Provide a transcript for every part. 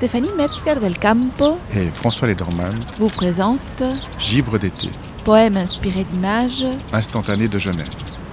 Stéphanie Metzger del Campo et François Lederman vous présente Givre d'été, poème inspiré d'images instantané de Genève.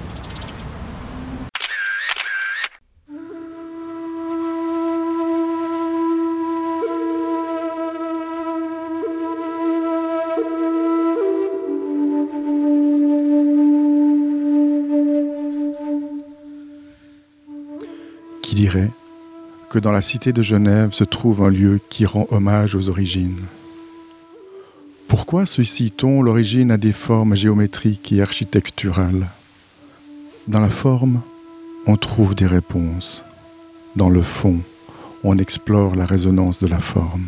Qui dirait que dans la cité de Genève se trouve un lieu qui rend hommage aux origines. Pourquoi associe-t-on l'origine à des formes géométriques et architecturales ? Dans la forme, on trouve des réponses. Dans le fond, on explore la résonance de la forme.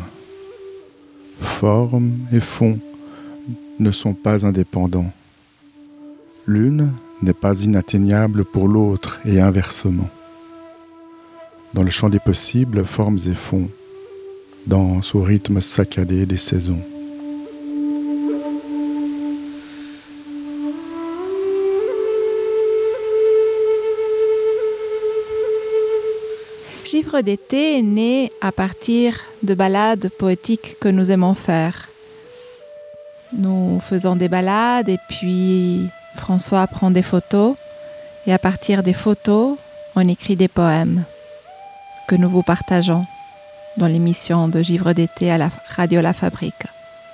Forme et fond ne sont pas indépendants. L'une n'est pas inatteignable pour l'autre et inversement. Dans le champ des possibles, formes et fonds, dansent au rythme saccadé des saisons. Givre d'été est né à partir de balades poétiques que nous aimons faire. Nous faisons des balades et puis François prend des photos et à partir des photos, on écrit des poèmes que nous vous partageons dans l'émission de Givre d'été à la radio La Fabrique.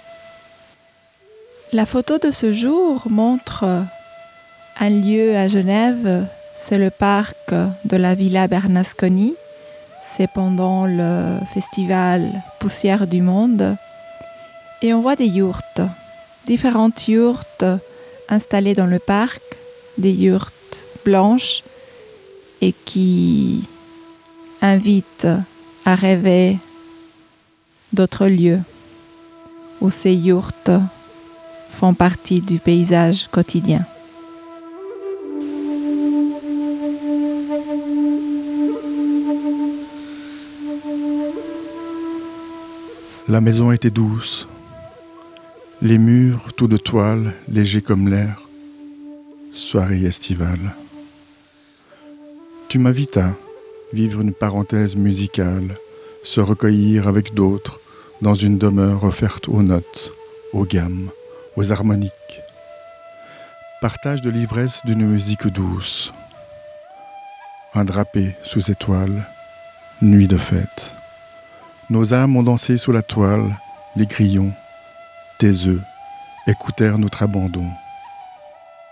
La photo de ce jour montre un lieu à Genève, c'est le parc de la Villa Bernasconi. C'est pendant le festival Poussière du Monde. Et on voit des yourtes, différentes yourtes installées dans le parc, des yourtes blanches et qui invitent à rêver d'autres lieux où ces yourtes font partie du paysage quotidien. La maison était douce, les murs tout de toile, légers comme l'air, soirée estivale. Tu m'invites à vivre une parenthèse musicale, se recueillir avec d'autres dans une demeure offerte aux notes, aux gammes, aux harmoniques. Partage de l'ivresse d'une musique douce. Un drapé sous étoiles, nuit de fête. Nos âmes ont dansé sous la toile, les grillons, tes œufs, écoutèrent notre abandon.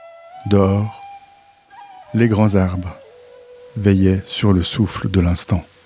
Dehors, les grands arbres veillaient sur le souffle de l'instant.